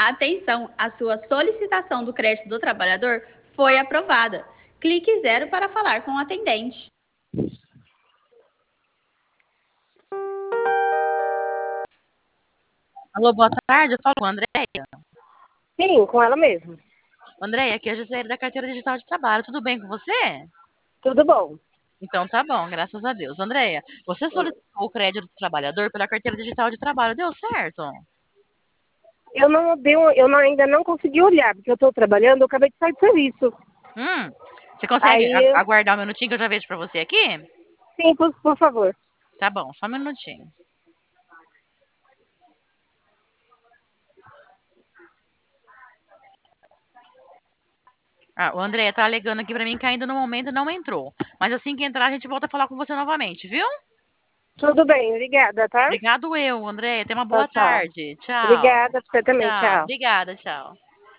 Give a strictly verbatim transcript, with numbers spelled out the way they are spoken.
Atenção, a sua solicitação do crédito do trabalhador foi aprovada. Clique zero para falar com o atendente. Alô, boa tarde, eu falo com a Andréia. Sim, com ela mesmo. Andréia, aqui é a Gisele da Carteira Digital de Trabalho. Tudo bem com você? Tudo bom. Então tá bom, graças a Deus. Andréia, você solicitou o crédito do trabalhador pela Carteira Digital de Trabalho, deu certo? Eu não dei, um- eu não- ainda não consegui olhar, porque eu estou trabalhando, eu acabei de sair do serviço. Hum, você consegue Aí, a- eu- aguardar um minutinho que eu já vejo pra você aqui? sim, por, por favor. Tá bom, só um minutinho. Ah, o André tá alegando aqui pra mim que ainda no momento não entrou. Mas assim que entrar, a gente volta a falar com você novamente, viu? Tudo bem, obrigada, tá? Obrigado eu, André. Tenha uma Tchau, boa tchau. tarde. Tchau. Obrigada, pra você também, Tchau. tchau. Obrigada, tchau.